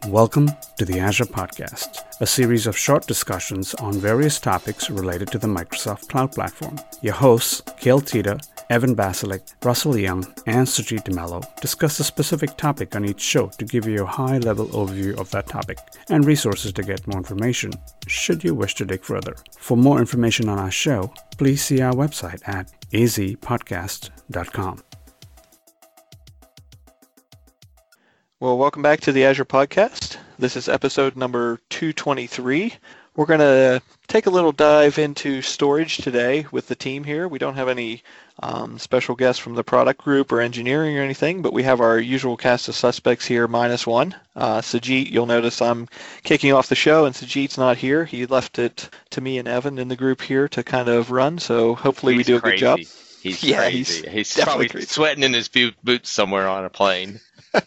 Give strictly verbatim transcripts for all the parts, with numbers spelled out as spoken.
Welcome to the Azure Podcast, a series of short discussions on various topics related to the Microsoft Cloud Platform. Your hosts, Kale Tita, Evan Basilik, Russell Young, and Sujit DeMello discuss a specific topic on each show to give you a high-level overview of that topic and resources to get more information, should you wish to dig further. For more information on our show, please see our website at a z podcast dot com. Well, welcome back to the Azure Podcast. This is episode number two twenty-three. We're going to take a little dive into storage today with the team here. We don't have any um, special guests from the product group or engineering or anything, but we have our usual cast of suspects here, minus one. Uh, Sujit, you'll notice I'm kicking off the show, and Sujit's not here. He left it to me and Evan in the group here to kind of run, so hopefully he's we do a crazy. good job. He's yeah, crazy. He's, he's definitely probably crazy. sweating in his boot, boots somewhere on a plane.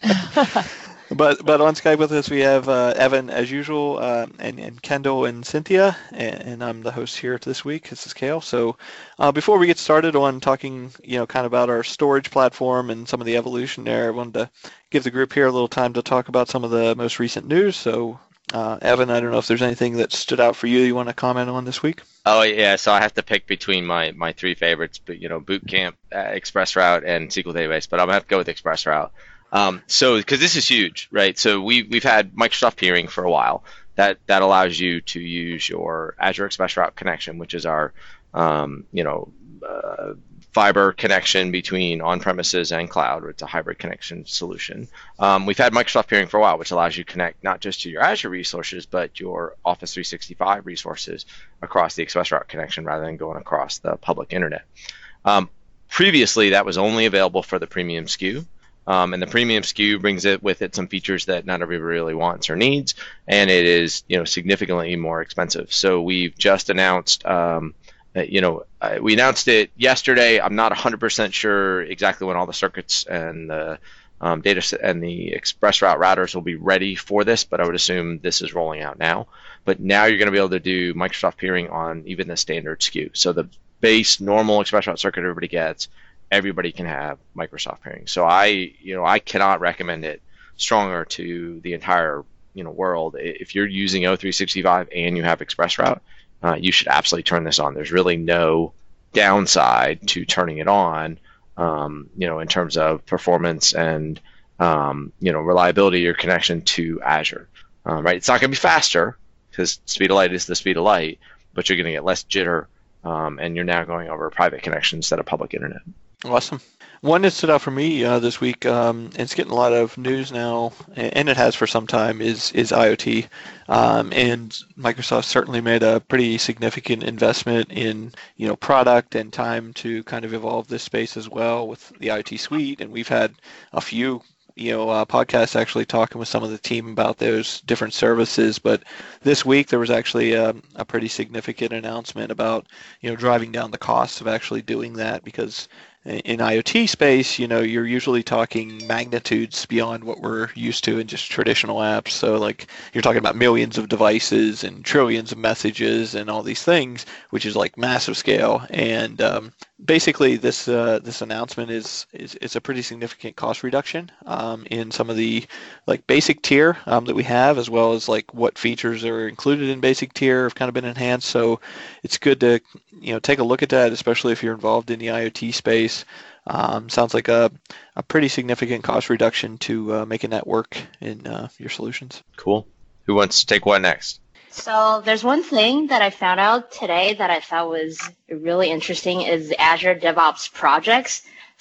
But but on Skype with us we have uh, Evan as usual, uh, and, and Kendall and Cynthia, and, and I'm the host here this week. This is Kale. So uh, before we get started on talking, you know, kind of about our storage platform and some of the evolution there, I wanted to give the group here a little time to talk about some of the most recent news. So uh, Evan, I don't know if there's anything that stood out for you you want to comment on this week? Oh yeah, so I have to pick between my, my three favorites, but you know, Boot Camp, uh, ExpressRoute, and S Q L Database. But I'm gonna have to go with ExpressRoute. Um, so, because this is huge, right? So we we've had Microsoft peering for a while. That that allows you to use your Azure ExpressRoute connection, which is our um, you know uh, fiber connection between on-premises and cloud. It's a hybrid connection solution. Um, we've had Microsoft peering for a while, which allows you to connect not just to your Azure resources, but your Office three sixty-five resources across the ExpressRoute connection rather than going across the public internet. Um, previously, that was only available for the premium S K U. Um, and the premium S K U brings it with it some features that not everybody really wants or needs, and it is, you know, significantly more expensive. So we've just announced, um, that, you know, uh, we announced it yesterday. I'm not one hundred percent sure exactly when all the circuits and the um, data set and the ExpressRoute routers will be ready for this, but I would assume this is rolling out now. But now you're going to be able to do Microsoft peering on even the standard S K U. So the base normal ExpressRoute circuit everybody gets, everybody can have Microsoft peering. So I, you know, I cannot recommend it stronger to the entire, you know, world. If you're using O three sixty-five and you have ExpressRoute, uh, you should absolutely turn this on. There's really no downside to turning it on, um, you know, in terms of performance and, um, you know, reliability of your connection to Azure. Um, right? It's not going to be faster because speed of light is the speed of light, but you're going to get less jitter, um, and you're now going over a private connection instead of public internet. Awesome. One that stood out for me uh, this week, um, it's getting a lot of news now, and it has for some time, is is IoT. Um, and Microsoft certainly made a pretty significant investment in, you know, product and time to kind of evolve this space as well with the IoT suite. And we've had a few, you know, uh, podcasts actually talking with some of the team about those different services. But this week there was actually a, a pretty significant announcement about, you know, driving down the costs of actually doing that, because in IoT space, you know, you're usually talking magnitudes beyond what we're used to in just traditional apps. So like you're talking about millions of devices and trillions of messages and all these things, which is like massive scale. And um, basically this uh, this announcement is, is is a pretty significant cost reduction um, in some of the like basic tier um, that we have, as well as like what features are included in basic tier have kind of been enhanced. So it's good to, you know, take a look at that, especially if you're involved in the IoT space. Um, sounds like a, a pretty significant cost reduction to uh, making that work in uh, your solutions. Cool. Who wants to take what next? So there's one thing that I found out today that I thought was really interesting is the Azure DevOps projects.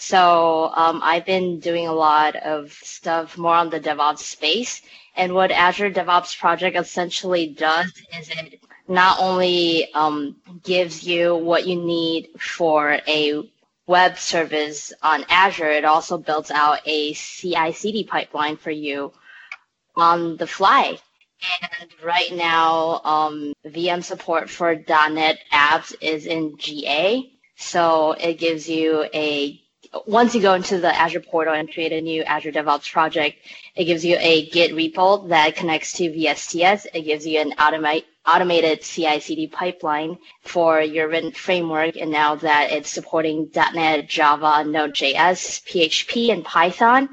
So um, I've been doing a lot of stuff more on the DevOps space. And what Azure DevOps project essentially does is it not only um, gives you what you need for a web service on Azure, it also builds out a C I C D pipeline for you on the fly. And right now, um, V M support for .NET apps is in G A. So it gives you a, once you go into the Azure portal and create a new Azure DevOps project, it gives you a Git repo that connects to V S T S. It gives you an automate, automated C I C D pipeline for your written framework. And now that it's supporting .NET, Java, Node.js, P H P, and Python,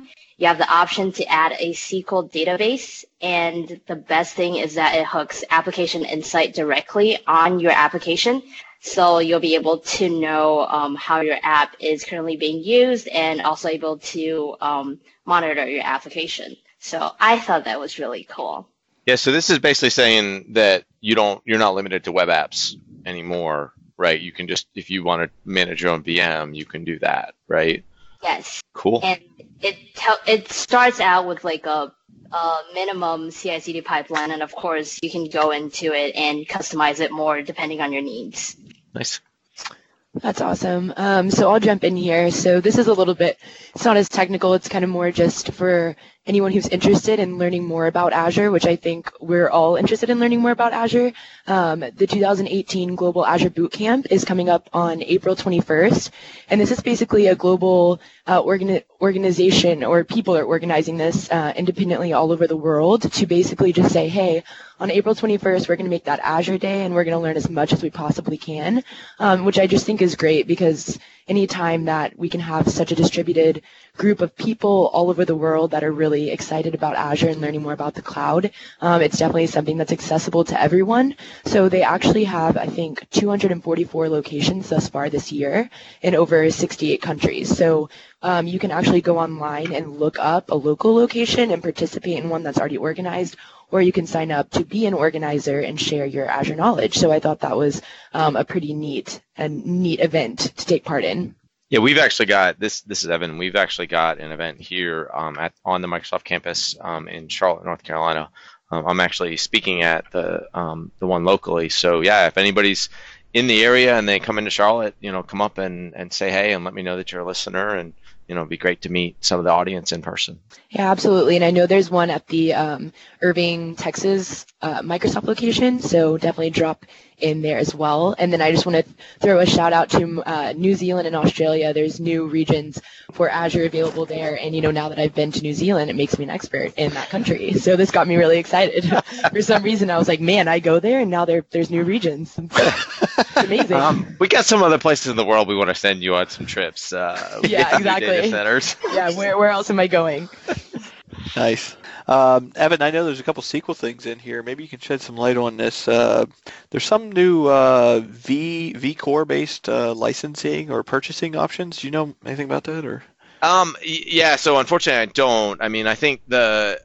you have the option to add a S Q L database. And the best thing is that it hooks Application Insight directly on your application. So you'll be able to know um, how your app is currently being used and also able to um, monitor your application. So I thought that was really cool. Yeah, so this is basically saying that you don't, you're not limited to web apps anymore, right? You can just, if you want to manage your own V M, you can do that, right? Yes. Cool. And it tel- it starts out with like a, a minimum C I C D pipeline, and of course you can go into it and customize it more depending on your needs. Nice. That's awesome. Um, so I'll jump in here. So this is a little bit, it's not as technical. It's kind of more just for anyone who's interested in learning more about Azure, which I think we're all interested in learning more about Azure. Um, the two thousand eighteen Global Azure Bootcamp is coming up on April twenty-first. And this is basically a global uh, organi- organization, or people are organizing this uh, independently all over the world to basically just say, hey, on April twenty-first, we're going to make that Azure Day, and we're going to learn as much as we possibly can, um, which I just think is great, because anytime that we can have such a distributed group of people all over the world that are really excited about Azure and learning more about the cloud, um, it's definitely something that's accessible to everyone. So they actually have, I think, two hundred forty-four locations thus far this year in over sixty-eight countries. So um, you can actually go online and look up a local location and participate in one that's already organized, or you can sign up to be an organizer and share your Azure knowledge. So I thought that was um, a pretty neat and neat event to take part in. Yeah, we've actually got this. This is Evan. We've actually got an event here um, at on the Microsoft campus um, in Charlotte, North Carolina. Um, I'm actually speaking at the um, the one locally. So yeah, if anybody's in the area and they come into Charlotte, you know, come up and, and say hey and let me know that you're a listener, and you know, it'd be great to meet some of the audience in person. Yeah, absolutely. And I know there's one at the um, Irving, Texas uh, Microsoft location, so definitely drop in there as well. And then I just want to throw a shout out to uh, New Zealand and Australia. There's new regions for Azure available there. And, you know, now that I've been to New Zealand, it makes me an expert in that country. So this got me really excited. For some reason, I was like, man, I go there and now there, there's new regions. It's amazing. Um, we got some other places in the world we want to send you on some trips. Uh, yeah, exactly. Data centers. Yeah, where, where else am I going? Nice. Um, Evan, I know there's a couple S Q L things in here. Maybe you can shed some light on this. Uh, there's some new uh, V vCore based uh, licensing or purchasing options. Do you know anything about that, or? Um, yeah. So unfortunately, I don't. I mean, I think the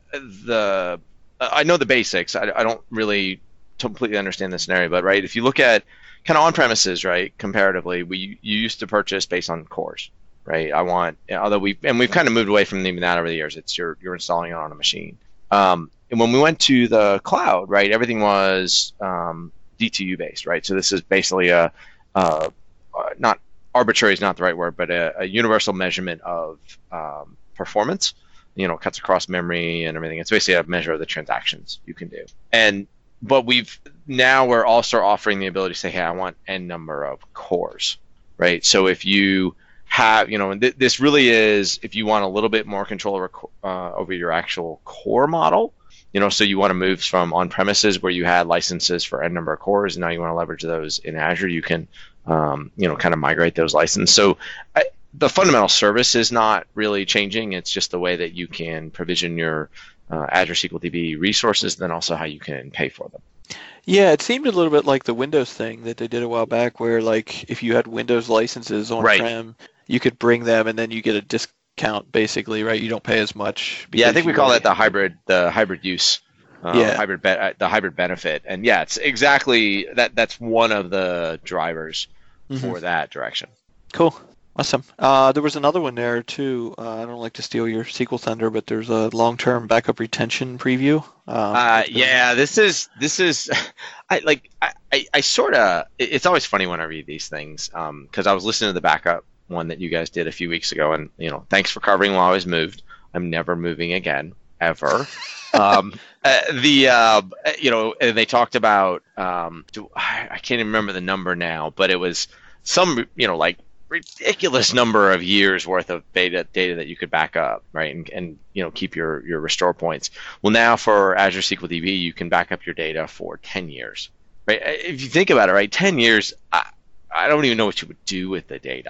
the I know the basics. I, I don't really completely understand the scenario, but right, if you look at kind of on premises, right, comparatively, we you used to purchase based on cores. Right. I want, although we and we've kind of moved away from even that over the years. It's you're you're installing it on a machine. Um, and when we went to the cloud, right, everything was um, D T U based, right. So this is basically a, a not arbitrary is not the right word, but a, a universal measurement of um, performance. You know, cuts across memory and everything. It's basically a measure of the transactions you can do. And but we've now we're also offering the ability to say, hey, I want n number of cores, right. So if you have, you know, and th- this really is if you want a little bit more control over, uh, over your actual core model, you know, so you want to move from on-premises where you had licenses for n number of cores, and now you want to leverage those in Azure, you can, um, you know, kind of migrate those licenses. So I, the fundamental service is not really changing. It's just the way that you can provision your uh, Azure S Q L D B resources, then also how you can pay for them. Yeah, it seemed a little bit like the Windows thing that they did a while back, where like if you had Windows licenses on-prem, right, you could bring them and then you get a discount basically, right? You don't pay as much. Yeah, I think we call that the hybrid, the hybrid use, uh, yeah. hybrid, be- the hybrid benefit, and yeah, it's exactly that. That's one of the drivers mm-hmm. for that direction. Cool, awesome. Uh, there was another one there too. Uh, I don't like to steal your S Q L thunder, but there's a long-term backup retention preview. Um, uh, yeah, this is this is, I like I I, I sort of. It's always funny when I read these things because um, I was listening to the backup one that you guys did a few weeks ago, and you know, thanks for covering while I was moved. I'm never moving again, ever. um, uh, the uh, you know, and they talked about um, do, I, I can't even remember the number now, but it was some you know like ridiculous number of years worth of data data that you could back up, right, and and you know keep your your restore points. Well, now for Azure S Q L D B, you can back up your data for ten years, right? If you think about it, right, ten years, I, I don't even know what you would do with the data.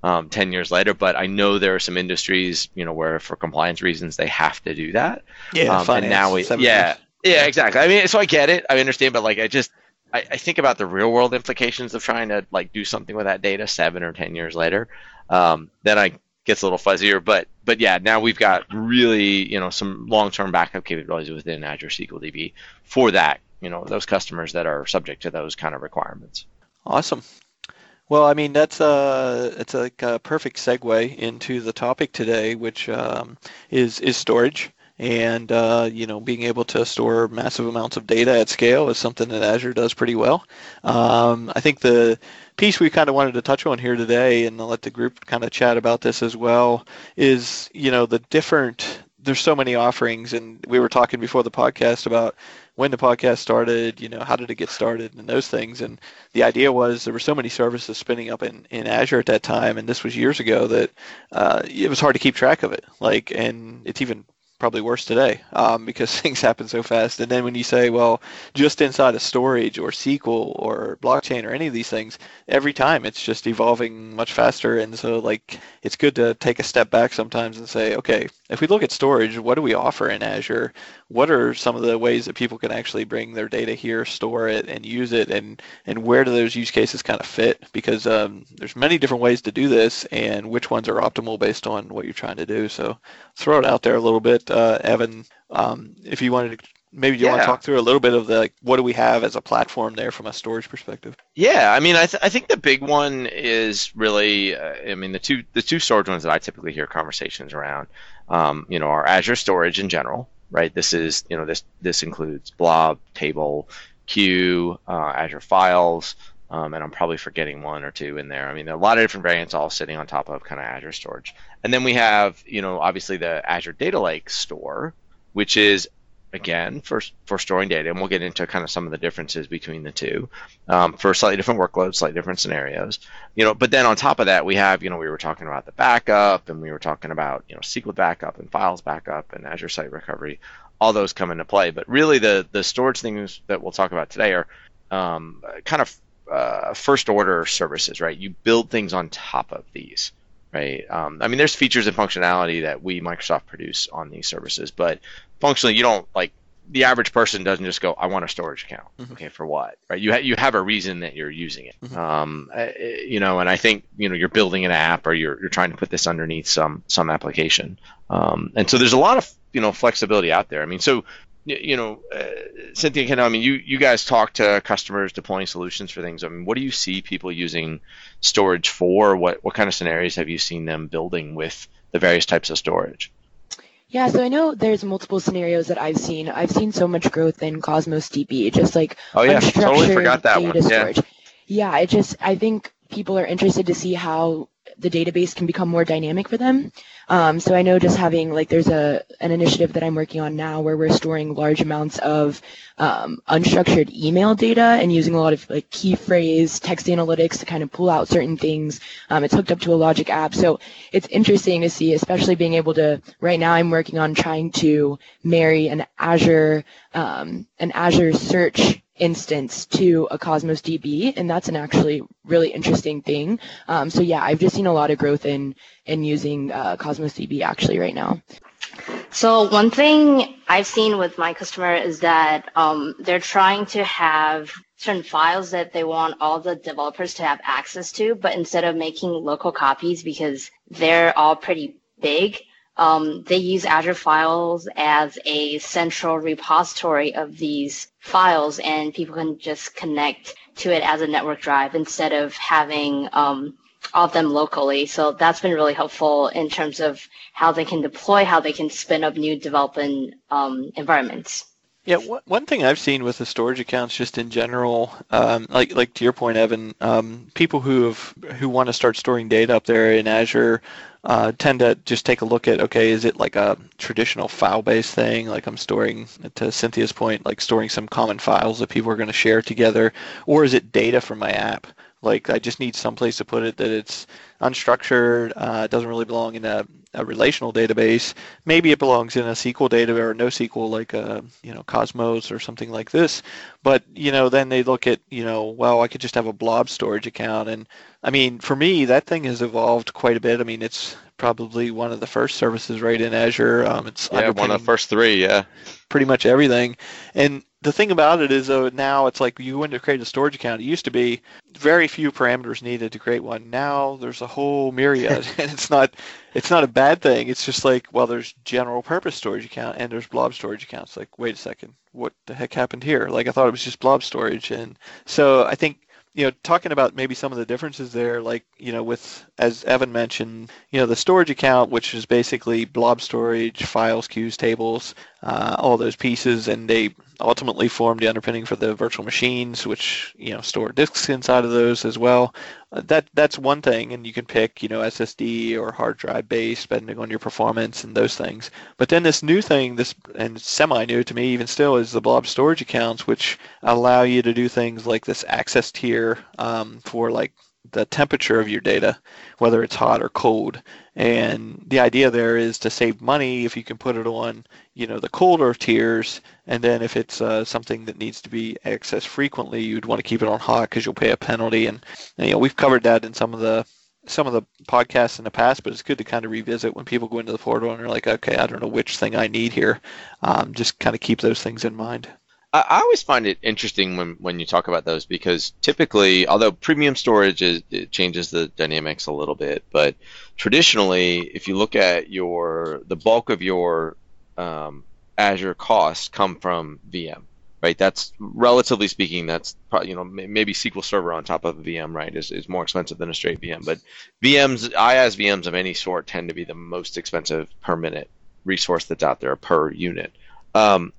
um, ten years later. But I know there are some industries, you know, where for compliance reasons they have to do that. Yeah, um, finance, and now we, yeah, years. yeah, exactly. I mean, so I get it, I understand, but like I just I, I think about the real world implications of trying to like do something with that data seven or ten years later. Um, then I gets a little fuzzier, but but yeah, now we've got really, you know, some long-term backup capabilities within Azure S Q L D B for that, you know, those customers that are subject to those kind of requirements. Awesome. Well, I mean, that's a, it's like a perfect segue into the topic today, which um, is is storage. And, uh, you know, being able to store massive amounts of data at scale is something that Azure does pretty well. Um, I think the piece we kind of wanted to touch on here today, and I'll let the group kind of chat about this as well, is, you know, the different, there's so many offerings, and we were talking before the podcast about when the podcast started, you know, how did it get started and those things. And the idea was there were so many services spinning up in, in Azure at that time, and this was years ago, that uh, it was hard to keep track of it. Like, and it's even probably worse today um, because things happen so fast. And then when you say, well, just inside of storage or S Q L or blockchain or any of these things, every time it's just evolving much faster. And so like it's good to take a step back sometimes and say, okay, if we look at storage, what do we offer in Azure? What are some of the ways that people can actually bring their data here, store it, and use it, and and where do those use cases kind of fit? Because um, there's many different ways to do this, and which ones are optimal based on what you're trying to do. So throw it out there a little bit, uh, Evan. Um, if you wanted to, maybe you yeah. want to talk through a little bit of the like, what do we have as a platform there from a storage perspective? Yeah, I mean, I, th- I think the big one is really, uh, I mean, the two the two storage ones that I typically hear conversations around, um, you know, are Azure Storage in general, right? This is, you know, this this includes Blob, Table, Queue, uh, Azure Files, um, and I'm probably forgetting one or two in there. I mean, there are a lot of different variants all sitting on top of kind of Azure Storage. And then we have, you know, obviously the Azure Data Lake Store, which is, again, for for storing data, and we'll get into kind of some of the differences between the two um, for slightly different workloads, slightly different scenarios. You know, but then on top of that, we have, you know, we were talking about the backup, and we were talking about, you know, S Q L backup and files backup and Azure Site Recovery. All those come into play. But really, the the storage things that we'll talk about today are um, kind of uh, first order services, right? You build things on top of these. Right. Um, I mean, there's features and functionality that we, Microsoft, produce on these services, but functionally, you don't like the average person doesn't just go, I want a storage account. Mm-hmm. Okay, for what? Right. You ha- you have a reason that you're using it. Mm-hmm. Um, uh, you know, and I think, you know, you're building an app or you're you're trying to put this underneath some some application. Um, and so there's a lot of, you know, flexibility out there. I mean, so you know, uh, Cynthia, Kendall, I mean, you, you guys talk to customers deploying solutions for things. I mean, what do you see people using storage for? What what kind of scenarios have you seen them building with the various types of storage? Yeah, so I know there's multiple scenarios that I've seen. I've seen so much growth in Cosmos D B, just like oh yeah, unstructured totally forgot that data one. storage. Yeah. yeah, it just I think people are interested to see how the database can become more dynamic for them. Um, so I know just having, like, there's a an initiative that I'm working on now where we're storing large amounts of um, unstructured email data and using a lot of like key phrase, text analytics to kind of pull out certain things. Um, it's hooked up to a Logic app. So it's interesting to see, especially being able to, right now I'm working on trying to marry an Azure, um, an Azure search instance to a Cosmos D B, and that's an actually really interesting thing. Um, so yeah, I've just seen a lot of growth in in using uh, Cosmos D B actually right now. So one thing I've seen with my customer is that um, they're trying to have certain files that they want all the developers to have access to, but instead of making local copies because they're all pretty big, Um, they use Azure Files as a central repository of these files, and people can just connect to it as a network drive instead of having um, all of them locally. So that's been really helpful in terms of how they can deploy, how they can spin up new development um, environments. Yeah, one thing I've seen with the storage accounts, just in general, um, like like to your point, Evan, um, people who have who want to start storing data up there in Azure uh, tend to just take a look at, okay, is it like a traditional file-based thing, like I'm storing, to Cynthia's point, like storing some common files that people are going to share together, or is it data from my app? Like I just need some place to put it that it's unstructured, uh, doesn't really belong in a a relational database. Maybe it belongs in a S Q L database or NoSQL, like a, you know, Cosmos or something like this. But, you know, then they look at, you know, well, I could just have a blob storage account. And I mean, for me, that thing has evolved quite a bit. I mean, it's probably one of the first services right in Azure. Um, it's yeah, one of the first three, yeah. Pretty much everything. And the thing about it is, though, now it's like you went to create a storage account. It used to be very few parameters needed to create one. Now there's a whole myriad, and it's not it's not a bad thing. It's just like, well, there's general purpose storage account and there's blob storage accounts. Like, wait a second, what the heck happened here? Like, I thought it was just blob storage. And so I think, you know, talking about maybe some of the differences there, like, you know, with, as Evan mentioned, you know, the storage account, which is basically blob storage, files, queues, tables, uh, all those pieces, and they ultimately form the underpinning for the virtual machines, which, you know, store disks inside of those as well. Uh, that that's one thing, and you can pick, you know, S S D or hard drive base, depending on your performance and those things. But then this new thing, this and semi-new to me even still, is the blob storage accounts, which allow you to do things like this access tier um, for like the temperature of your data, whether it's hot or cold. And the idea there is to save money if you can put it on, you know, the colder tiers, and then if it's uh, something that needs to be accessed frequently, you'd want to keep it on hot because you'll pay a penalty. And, and you know, we've covered that in some of the some of the podcasts in the past, but it's good to kind of revisit when people go into the portal and they're like, okay, I don't know which thing I need here. Um, just kind of keep those things in mind. I always find it interesting when, when you talk about those, because typically, although premium storage is, it changes the dynamics a little bit, but traditionally, if you look at your the bulk of your um, Azure costs come from V M, right? That's relatively speaking, that's probably, you know, maybe S Q L Server on top of a V M, right, is, is more expensive than a straight V M. But V Ms, IaaS V Ms of any sort tend to be the most expensive per minute resource that's out there per unit. Um,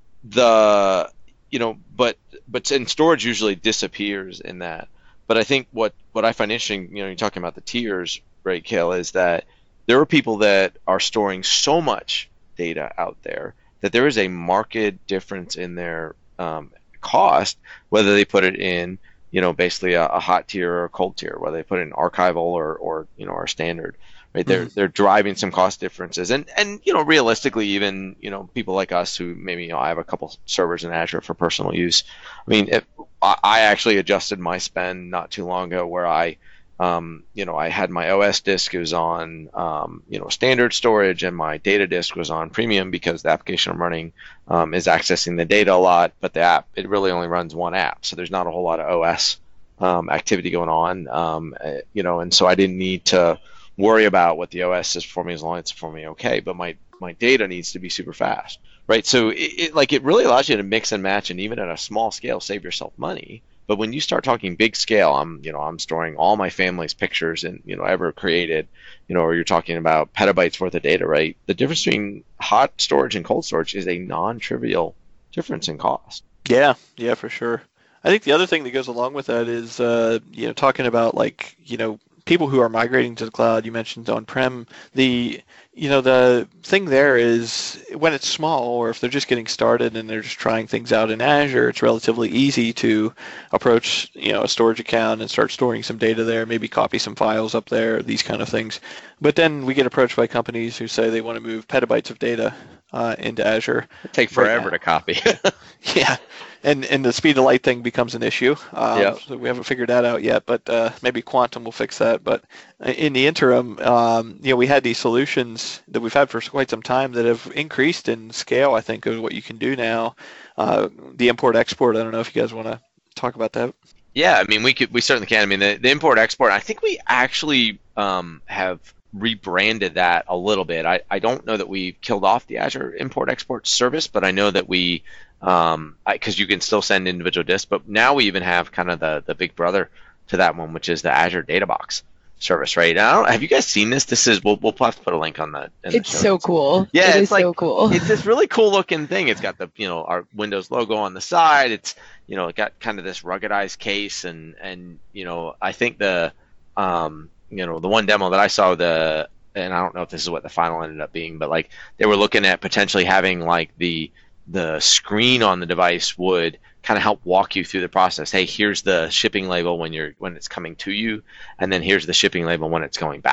the You know, but but and storage usually disappears in that. But I think what, what I find interesting, you know, you're talking about the tiers, right, Cale, is that there are people that are storing so much data out there that there is a marked difference in their um, cost, whether they put it in, you know, basically a, a hot tier or a cold tier, whether they put it in archival or, or you know, or standard. Right, they're mm-hmm. they're driving some cost differences, and and you know, realistically, even, you know, people like us who maybe, you know, I have a couple servers in Azure for personal use. I mean, if, I actually adjusted my spend not too long ago, where I, um, you know, I had my O S disk was on, um, you know, standard storage, and my data disk was on premium because the application I'm running um, is accessing the data a lot, but the app, it really only runs one app, so there's not a whole lot of O S um, activity going on, um, you know, and so I didn't need to worry about what the O S is for me as long as it's for me okay, but my my data needs to be super fast, right? So it, it like it really allows you to mix and match, and even at a small scale save yourself money. But when you start talking big scale, I'm you know I'm storing all my family's pictures and you know ever created, you know, or you're talking about petabytes worth of data, right? The difference between hot storage and cold storage is a non-trivial difference in cost. Yeah, yeah, for sure. I think the other thing that goes along with that is uh, you know talking about like you know. people who are migrating to the cloud. You mentioned on-prem. The you know the thing there is when it's small, or if they're just getting started and they're just trying things out in Azure, it's relatively easy to approach you know a storage account and start storing some data there, maybe copy some files up there, these kind of things. But then we get approached by companies who say they want to move petabytes of data uh, into Azure. It'd take forever right to copy. Yeah. And and the speed of light thing becomes an issue. Um, yep. So we haven't figured that out yet, but uh, maybe Quantum will fix that. But in the interim, um, you know, we had these solutions that we've had for quite some time that have increased in scale, I think, of what you can do now. Uh, the import-export, I don't know if you guys want to talk about that. Yeah, I mean, we could, we certainly can. I mean, the, the import-export, I think we actually um, have rebranded that a little bit. I, I don't know that we've killed off the Azure import-export service, but I know that we, um, because you can still send individual disks, but now we even have kind of the, the big brother to that one, which is the Azure Databox service, right? I don't, have you guys seen this? This is, we'll, we'll have to put a link on that. It's so cool. Yeah, it it's is like, so cool. It's this really cool looking thing. It's got the, you know, our Windows logo on the side. It's, you know, it got kind of this ruggedized case, and, and, you know, I think the, um, you know, the one demo that I saw, the, and I don't know if this is what the final ended up being, but like they were looking at potentially having like the, the screen on the device would kind of help walk you through the process. Hey, here's the shipping label when you're when it's coming to you, and then here's the shipping label when it's going back.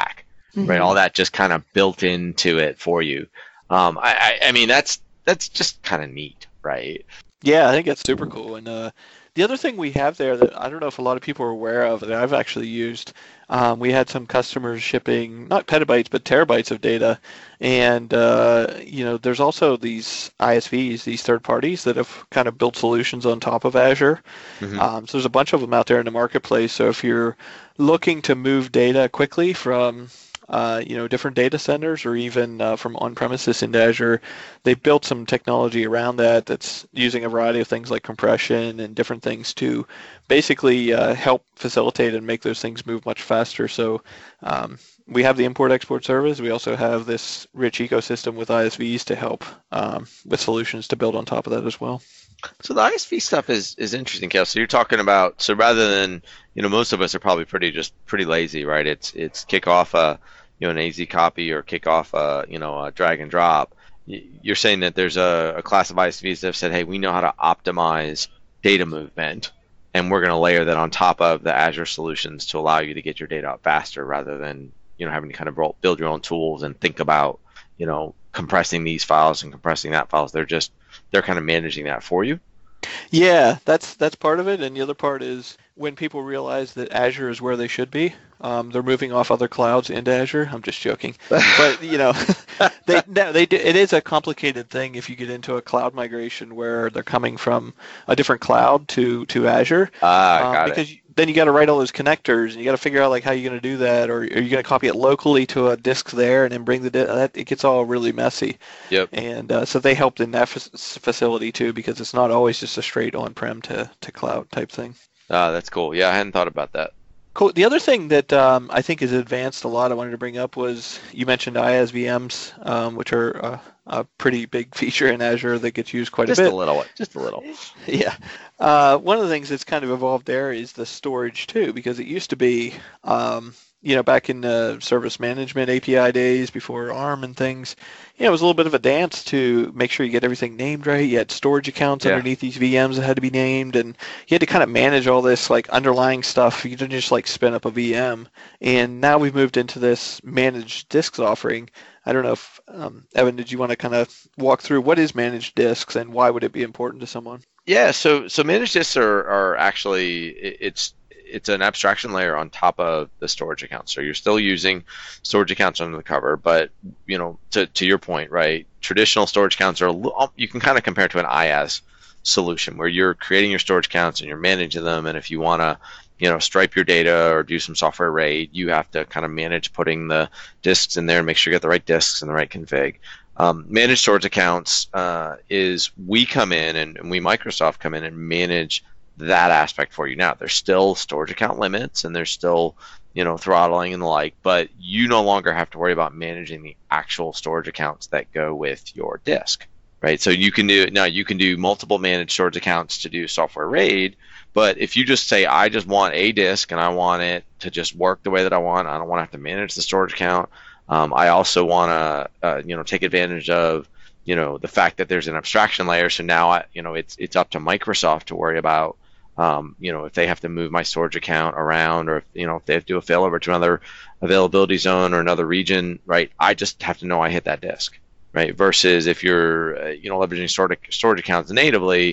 mm-hmm. right? All that just kind of built into it for you. Um, I, I, I mean, that's that's just kind of neat, right? Yeah, I think that's super cool. And uh, the other thing we have there that I don't know if a lot of people are aware of that I've actually used, um, we had some customers shipping not petabytes but terabytes of data, and uh, you know, there's also these I S Vs, these third parties that have kind of built solutions on top of Azure. Mm-hmm. Um, so there's a bunch of them out there in the marketplace. So if you're looking to move data quickly from Uh, you know, different data centers or even uh, from on-premises into Azure, they've built some technology around that that's using a variety of things like compression and different things to basically uh, help facilitate and make those things move much faster. So um, we have the import-export service. We also have this rich ecosystem with I S Vs to help um, with solutions to build on top of that as well. So the I S V stuff is, is interesting, Kel. So you're talking about, so rather than, you know, most of us are probably pretty just pretty lazy, right? It's it's kick off a, you know, an A Z copy or kick off a, you know, a drag and drop. You're saying that there's a, a class of I S Vs that have said, hey, we know how to optimize data movement, and we're going to layer that on top of the Azure solutions to allow you to get your data out faster rather than, you know, having to kind of build your own tools and think about, you know, compressing these files and compressing that files. They're just, they're kind of managing that for you. Yeah, that's that's part of it, and the other part is when people realize that Azure is where they should be, um, they're moving off other clouds into Azure. I'm just joking, but you know, they no, they do, it is a complicated thing if you get into a cloud migration where they're coming from a different cloud to to Azure. Ah, um, got because it. Then you got to write all those connectors, and you got to figure out like how you're going to do that, or are you going to copy it locally to a disk there and then bring the di- that it gets all really messy. Yep. And uh, so they helped in that f- facility too, because it's not always just a straight on-prem to, to cloud type thing. Ah, that's cool. Yeah, I hadn't thought about that. Cool. The other thing that um, I think is advanced a lot I wanted to bring up was you mentioned I S V Ms, um, which are uh, a pretty big feature in Azure that gets used quite just a bit. Just a little. Just a little. Yeah. Uh, one of the things that's kind of evolved there is the storage too, because it used to be, um, you know, back in the service management A P I days before ARM and things, you know, it was a little bit of a dance to make sure you get everything named right. You had storage accounts yeah. underneath these V Ms that had to be named, and you had to kind of manage all this like underlying stuff. You didn't just like spin up a V M. And now we've moved into this managed disks offering. I don't know if, um, Evan, did you want to kind of walk through what is managed disks and why would it be important to someone? Yeah, so so managed disks are, are actually, it's it's an abstraction layer on top of the storage account. So you're still using storage accounts under the cover, but you know, to to your point, right? Traditional storage accounts are a little, you can kind of compare it to an IaaS solution where you're creating your storage accounts and you're managing them, and if you want to, you know, stripe your data or do some software RAID, you have to kind of manage putting the disks in there and make sure you get the right disks and the right config. Um, managed storage accounts uh, is we come in and, and we Microsoft come in and manage that aspect for you. Now there's still storage account limits and there's still, you know, throttling and the like, but you no longer have to worry about managing the actual storage accounts that go with your disk, right? So you can do now you can do multiple managed storage accounts to do software RAID, but if you just say I just want a disk and I want it to just work the way that I want, I don't want to have to manage the storage account. Um, I also want to, uh, you know, take advantage of, you know, the fact that there's an abstraction layer. So now, I, you know, it's it's up to Microsoft to worry about, um, you know, if they have to move my storage account around, or if, you know, if they have to do a failover to another availability zone or another region, right? I just have to know I hit that disk, right? Versus if you're, uh, you know, leveraging storage storage accounts natively,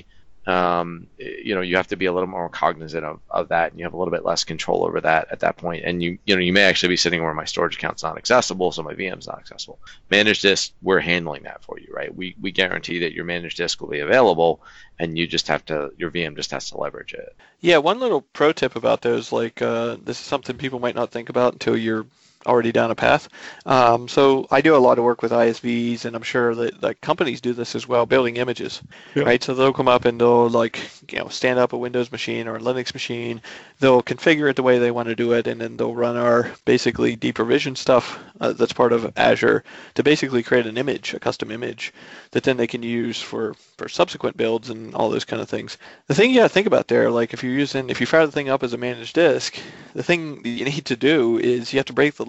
um, you know, you have to be a little more cognizant of, of that, and you have a little bit less control over that at that point. And you, you know, you may actually be sitting where my storage account's not accessible, so my V M's not accessible. Managed disk, we're handling that for you, right? We we guarantee that your managed disk will be available, and you just have to, your V M just has to leverage it. Yeah, one little pro tip about those, like uh, this is something people might not think about until you're already down a path. Um, so I do a lot of work with I S Vs, and I'm sure that like companies do this as well, building images, yeah. right? So they'll come up and they'll like, you know, stand up a Windows machine or a Linux machine. They'll configure it the way they want to do it, and then they'll run our basically deprovision stuff uh, that's part of Azure to basically create an image, a custom image that then they can use for, for subsequent builds and all those kind of things. The thing you got to think about there, like if you're using, if you fire the thing up as a managed disk, the thing that you need to do is you have to break the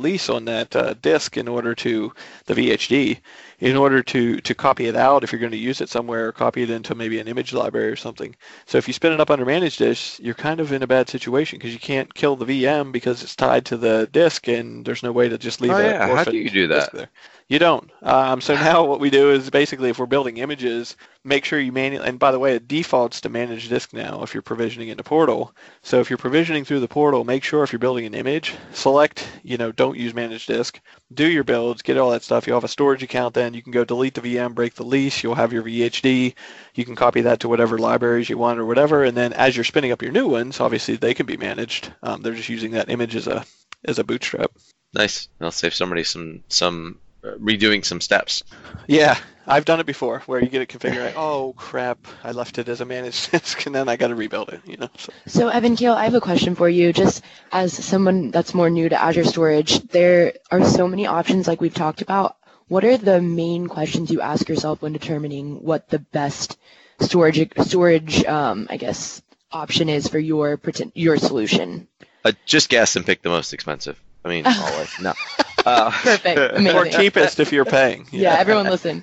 lease on that uh, disk in order to, the V H D, in order to, to copy it out if you're going to use it somewhere, or copy it into maybe an image library or something. So if you spin it up under managed disk, you're kind of in a bad situation because you can't kill the V M because it's tied to the disk and there's no way to just leave oh, it. Yeah. How do you do that? There. You don't. Um, so now what we do is basically if we're building images, make sure you manually, and by the way, it defaults to managed disk now if you're provisioning in the portal. So if you're provisioning through the portal, make sure if you're building an image, select, you know, don't use managed disk, do your builds, get all that stuff. You'll have a storage account then. You can go delete the V M, break the lease. You'll have your V H D. You can copy that to whatever libraries you want or whatever. And then as you're spinning up your new ones, obviously they can be managed. Um, they're just using that image as a as a bootstrap. Nice. That'll save somebody some some uh, redoing some steps. Yeah, I've done it before where you get it configured. Like, oh crap, I left it as a managed disk, and then I got to rebuild it. You know. So. So Evan, Kale, I have a question for you. Just as someone that's more new to Azure Storage, there are so many options like we've talked about. What are the main questions you ask yourself when determining what the best storage storage um, I guess option is for your your solution? Uh, just guess and pick the most expensive. I mean, always no. Uh, Perfect. Amazing. Or cheapest if you're paying. Yeah, everyone listen.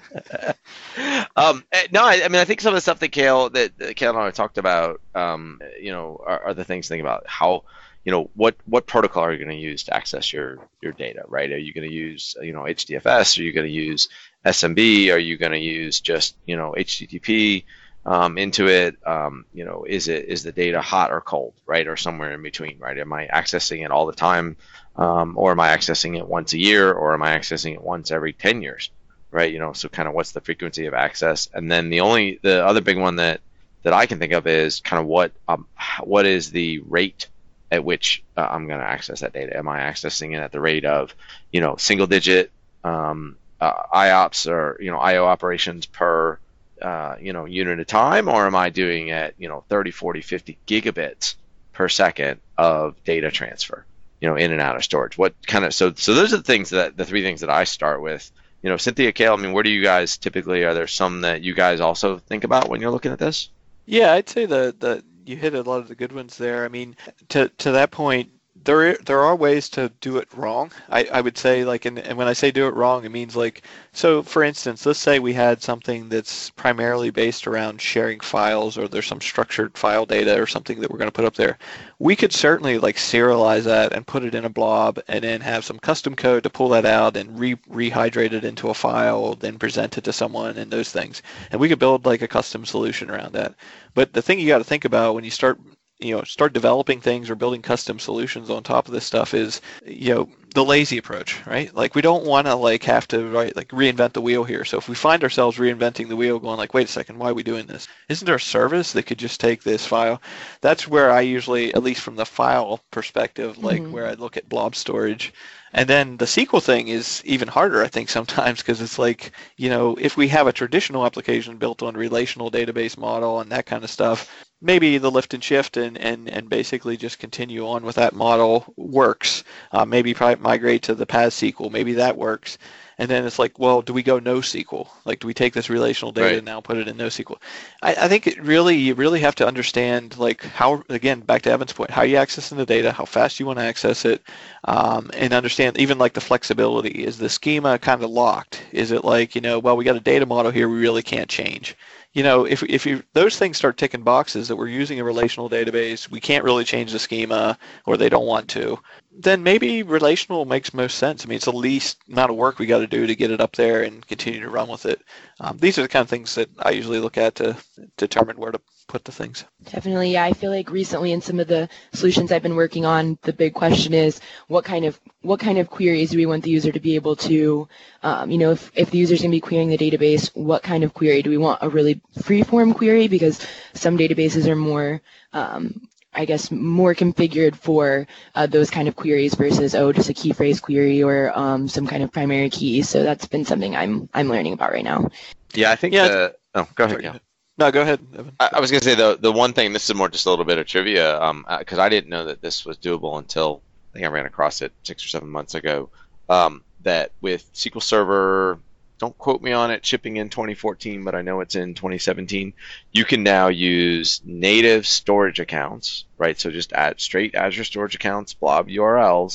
um, no, I, I mean, I think some of the stuff that Kale that, that Kale and I talked about, um, you know, are, are the things to think about. How, you know, what what protocol are you going to use to access your your data, right? Are you going to use, you know, H D F S? Are you going to use S M B? Are you going to use just, you know, H T T P um, into it? Um, you know, is it is the data hot or cold, right, or somewhere in between, right? Am I accessing it all the time? Um, or am I accessing it once a year, or am I accessing it once every ten years, right? You know, so kind of what's the frequency of access? And then the only, the other big one that, that I can think of is kind of what, um, what is the rate at which uh, I'm going to access that data? Am I accessing it at the rate of, you know, single digit um, uh, I O P S or, you know, I O operations per, uh, you know, unit of time, or am I doing it, you know, thirty, forty, fifty gigabits per second of data transfer? You know, in and out of storage. What kind of, so so those are the things that, the three things that I start with. You know, Cynthia, Kale, I mean, where do you guys typically, are there some that you guys also think about when you're looking at this? Yeah, I'd say that that you hit a lot of the good ones there. I mean, to to that point, there there are ways to do it wrong. I, I would say, like, and, and when I say do it wrong, it means like, so for instance, let's say we had something that's primarily based around sharing files, or there's some structured file data or something that we're going to put up there. We could certainly like serialize that and put it in a blob, and then have some custom code to pull that out and re rehydrate it into a file, then present it to someone and those things. And we could build like a custom solution around that. But the thing you got to think about when you start you know, start developing things or building custom solutions on top of this stuff is, you know, the lazy approach, right? Like, we don't want to like have to right like reinvent the wheel here. So if we find ourselves reinventing the wheel, going like, wait a second, why are we doing this? Isn't there a service that could just take this file? That's where I usually, at least from the file perspective, like mm-hmm. where I look at blob storage. And then the S Q L thing is even harder, I think, sometimes, because it's like, you know, if we have a traditional application built on a relational database model and that kind of stuff, maybe the lift and shift and, and, and basically just continue on with that model works. Uh, maybe probably migrate to the P A S S Q L. Maybe that works. And then it's like, well, do we go NoSQL? Like, do we take this relational data right. and now put it in NoSQL? I, I think it really, you really have to understand, like, how, again, back to Evan's point, how you accessing the data, how fast you want to access it, um, and understand even like the flexibility. Is the schema kind of locked? Is it like, you know, well, we got a data model here we really can't change? You know, if if you those things start ticking boxes that we're using a relational database, we can't really change the schema, or they don't want to, then maybe relational makes most sense. I mean, it's the least amount of work we got to do to get it up there and continue to run with it. Um, these are the kind of things that I usually look at to determine where to put the things. Definitely, yeah. I feel like recently in some of the solutions I've been working on, the big question is what kind of what kind of queries do we want the user to be able to, um, you know, if, if the user's going to be querying the database, what kind of query? Do we want a really free-form query? Because some databases are more, um, I guess, more configured for uh, those kind of queries versus, oh, just a key phrase query or um, some kind of primary key. So that's been something I'm I'm learning about right now. Yeah, I think. Yeah. The, oh, go ahead. Yeah. No, go ahead, Evan. I, I was going to say the the one thing. This is more just a little bit of trivia, um, because I didn't know that this was doable until I think I ran across it six or seven months ago. Um, that with S Q L Server, don't quote me on it, shipping in twenty fourteen, but I know it's in twenty seventeen. You can now use native storage accounts, right? So just add straight Azure storage accounts, blob U R Ls,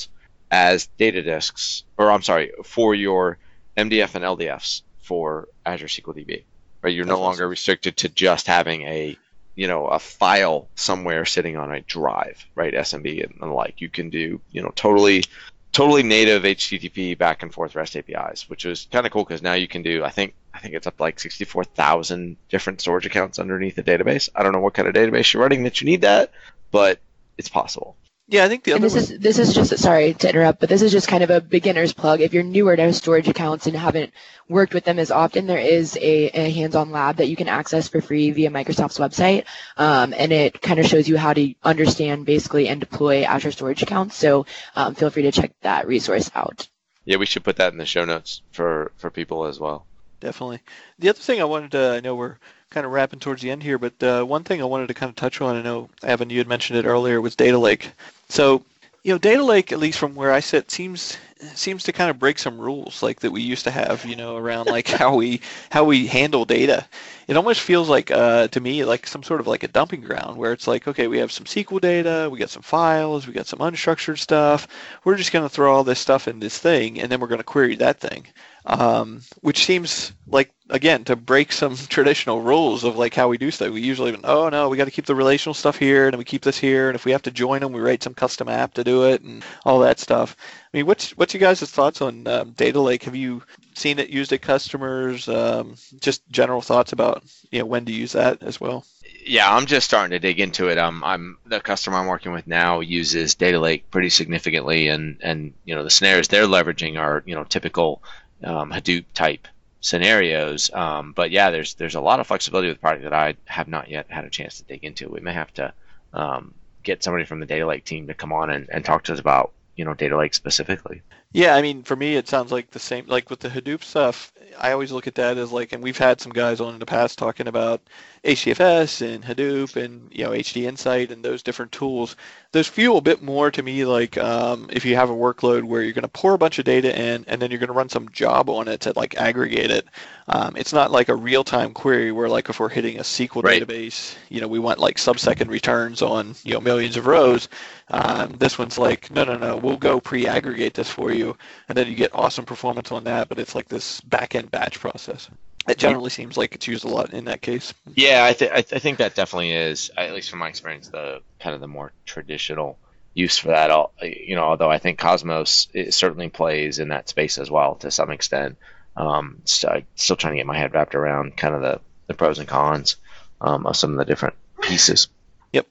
as data disks, or I'm sorry, for your M D F and L D Fs for Azure S Q L D B. Right? You're That's no longer awesome. restricted to just having a, you know, a file somewhere sitting on a drive, right? S M B and the like. You can do, you know, totally, totally native H T T P back and forth REST A P Is, which is kind of cool because now you can do, I think, I think it's up to like sixty-four thousand different storage accounts underneath the database. I don't know what kind of database you're running that you need that, but it's possible. Yeah, I think the And other this one, is this is just sorry to interrupt, but this is just kind of a beginner's plug. If you're newer to storage accounts and haven't worked with them as often, there is a, a hands-on lab that you can access for free via Microsoft's website, um, and it kind of shows you how to understand basically and deploy Azure storage accounts. So um, feel free to check that resource out. Yeah, we should put that in the show notes for, for people as well. definitely. The other thing I wanted to, I know we're kind of wrapping towards the end here, but uh, one thing I wanted to kind of touch on, I know, Evan, you had mentioned it earlier, was Data Lake. So, you know, Data Lake, at least from where I sit, seems seems to kind of break some rules like that we used to have, you know, around like how we how we handle data. It almost feels like, uh, to me, like some sort of like a dumping ground where it's like, okay, we have some S Q L data, we got some files, we got some unstructured stuff. We're just going to throw all this stuff in this thing, and then we're going to query that thing. Um, which seems like, again, to break some traditional rules of like how we do stuff. We usually, oh no, we got to keep the relational stuff here, and we keep this here, and if we have to join them, we write some custom app to do it, and all that stuff. I mean, what's what's you guys' thoughts on um, Data Lake? Have you seen it used at customers? Um, just general thoughts about, you know, when to use that as well. Yeah, I'm just starting to dig into it. Um, I'm the customer I'm working with now uses Data Lake pretty significantly, and and you know the scenarios they're leveraging are you know typical um, Hadoop type scenarios. Um, but yeah, there's there's a lot of flexibility with the product that I have not yet had a chance to dig into. We may have to um, get somebody from the Data Lake team to come on and, and talk to us about you know Data Lake specifically. Yeah, I mean, for me, it sounds like the same. Like with the Hadoop stuff, I always look at that as like, and we've had some guys on in the past talking about H D F S and Hadoop and you know H D Insight and those different tools. Those feel a bit more to me like um, if you have a workload where you're going to pour a bunch of data in and then you're going to run some job on it to like aggregate it. Um, it's not like a real-time query where like if we're hitting a S Q L Right. database, you know, we want like sub-second returns on you know millions of rows. Um, this one's like, no, no, no, we'll go pre-aggregate this for you, and then you get awesome performance on that, but it's like this back-end batch process. It generally seems like it's used a lot in that case. Yeah, I, th- I, th- I think that definitely is, at least from my experience, the kind of the more traditional use for that. I'll, you know, although I think Cosmos it certainly plays in that space as well to some extent. Um, so I'm still trying to get my head wrapped around kind of the, the pros and cons um, of some of the different pieces. Yep.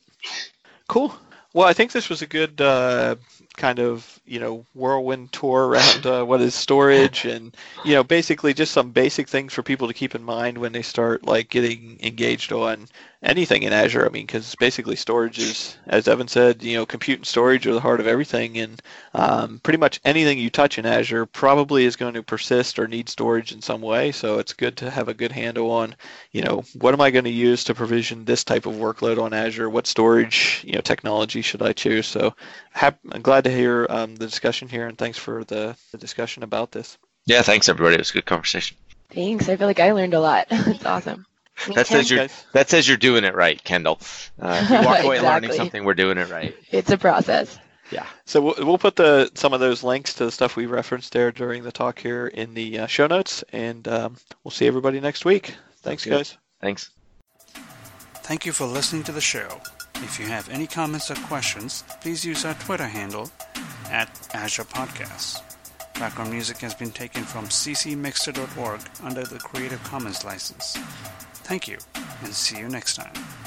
Cool. Well, I think this was a good uh, kind of, you know, whirlwind tour around uh, what is storage and, you know, basically just some basic things for people to keep in mind when they start, like, getting engaged on anything in Azure. I mean, because basically storage is, as Evan said, you know, compute and storage are the heart of everything, and um, pretty much anything you touch in Azure probably is going to persist or need storage in some way, so it's good to have a good handle on, you know, what am I going to use to provision this type of workload on Azure? What storage, you know, technology should I choose? So hap- I'm glad to hear um, the discussion here, and thanks for the, the discussion about this. Yeah, thanks everybody. It was a good conversation. Thanks. I feel like I learned a lot. It's awesome. Me That too. says you're Guys. that says you're doing it right, Kendall. Uh, if we walk away learning Exactly. something, we're doing it right. It's a process. Yeah. So we'll, we'll put the some of those links to the stuff we referenced there during the talk here in the uh, show notes, and um, we'll see everybody next week. Thanks, Sounds good. guys. Thanks. Thank you for listening to the show. If you have any comments or questions, please use our Twitter handle at Azure Podcasts. Background music has been taken from c c mixter dot org under the Creative Commons license. Thank you, and see you next time.